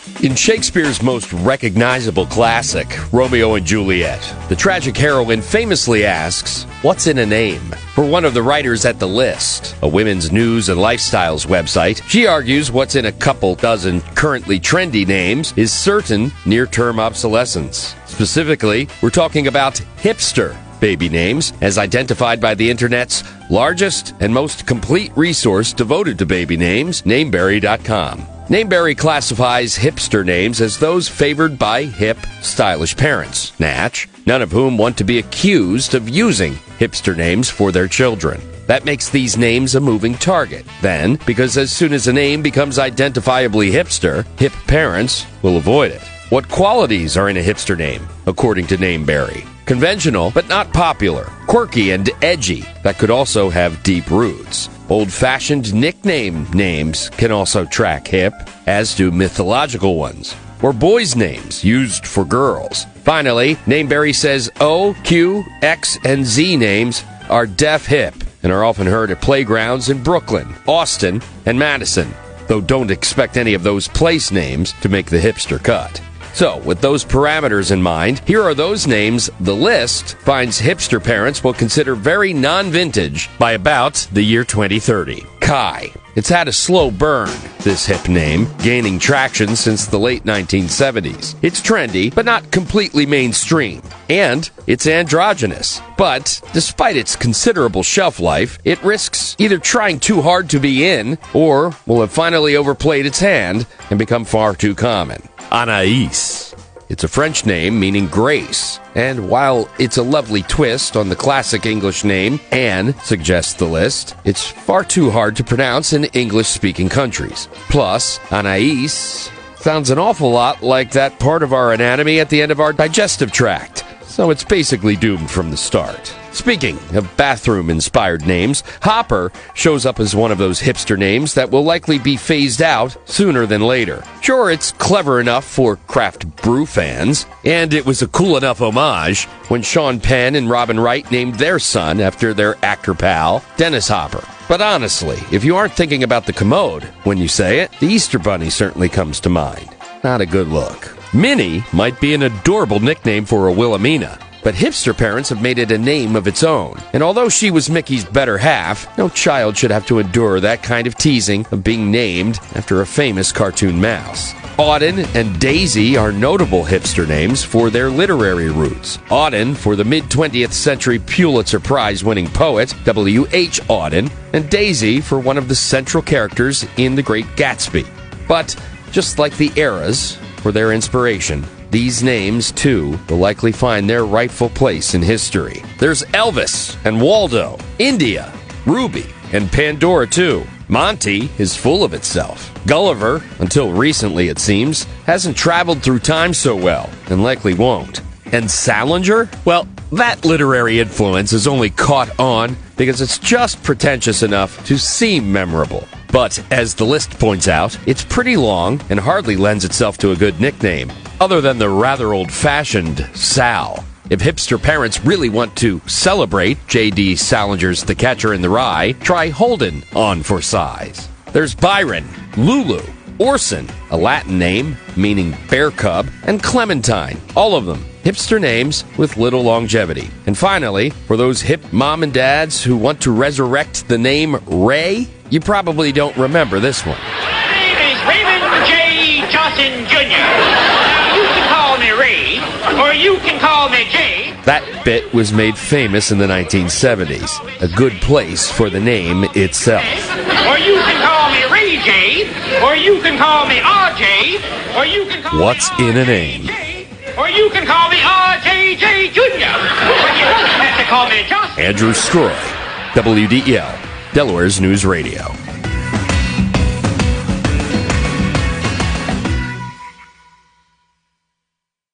In Shakespeare's most recognizable classic, Romeo and Juliet, the tragic heroine famously asks, "What's in a name?" For one of the writers at The List, a women's news and lifestyles website, she argues what's in a couple dozen currently trendy names is certain near-term obsolescence. Specifically, we're talking about hipster baby names, as identified by the Internet's largest and most complete resource devoted to baby names, Nameberry.com. Nameberry classifies hipster names as those favored by hip, stylish parents, Natch, none of whom want to be accused of using hipster names for their children. That makes these names a moving target. Then, because as soon as a name becomes identifiably hipster, hip parents will avoid it. What qualities are in a hipster name, according to Nameberry? Conventional, but not popular. Quirky and edgy, that could also have deep roots. Old-fashioned nickname names can also track hip, as do mythological ones. Or boys' names used for girls. Finally, Nameberry says O, Q, X, and Z names are deaf hip and are often heard at playgrounds in Brooklyn, Austin, and Madison, though don't expect any of those place names to make the hipster cut. So, with those parameters in mind, here are those names The List finds hipster parents will consider very non-vintage by about the year 2030. Kai. It's had a slow burn, this hip name, gaining traction since the late 1970s. It's trendy, but not completely mainstream. And it's androgynous. But, despite its considerable shelf life, it risks either trying too hard to be in, or will have finally overplayed its hand and become far too common. Anaïs. It's a French name meaning grace, and while it's a lovely twist on the classic English name, Anne, suggests The List, it's far too hard to pronounce in English-speaking countries. Plus, Anaïs sounds an awful lot like that part of our anatomy at the end of our digestive tract, so it's basically doomed from the start. Speaking of bathroom-inspired names, Hopper shows up as one of those hipster names that will likely be phased out sooner than later. Sure, it's clever enough for craft brew fans, and it was a cool enough homage when Sean Penn and Robin Wright named their son after their actor pal, Dennis Hopper. But honestly, if you aren't thinking about the commode when you say it, the Easter Bunny certainly comes to mind. Not a good look. Minnie might be an adorable nickname for a Wilhelmina, but hipster parents have made it a name of its own. And although she was Mickey's better half, no child should have to endure that kind of teasing of being named after a famous cartoon mouse. Auden and Daisy are notable hipster names for their literary roots. Auden for the mid-20th century Pulitzer Prize-winning poet W.H. Auden, and Daisy for one of the central characters in The Great Gatsby. But, just like the eras for their inspiration, these names, too, will likely find their rightful place in history. There's Elvis and Waldo, India, Ruby, and Pandora, too. Monty is full of itself. Gulliver, until recently it seems, hasn't traveled through time so well, and likely won't. And Salinger? Well, that literary influence is only caught on because it's just pretentious enough to seem memorable. But, as The List points out, it's pretty long and hardly lends itself to a good nickname, other than the rather old-fashioned Sal. If hipster parents really want to celebrate J.D. Salinger's The Catcher in the Rye, try Holden on for size. There's Byron, Lulu, Orson, a Latin name meaning bear cub, and Clementine, all of them hipster names with little longevity. And finally, for those hip mom and dads who want to resurrect the name Ray, you probably don't remember this one. My name is Raymond J. Johnson Jr. Now, you can call me Ray, or you can call me Jay. That bit was made famous in the 1970s. A good place for the name itself. Or you can call me Ray J, or you can call me RJ, or you can call What's me in a name? Or you can call me RJJ Jr. But you don't have to call me Johnson. Andrew Stroy, WDEL, Delaware's News Radio.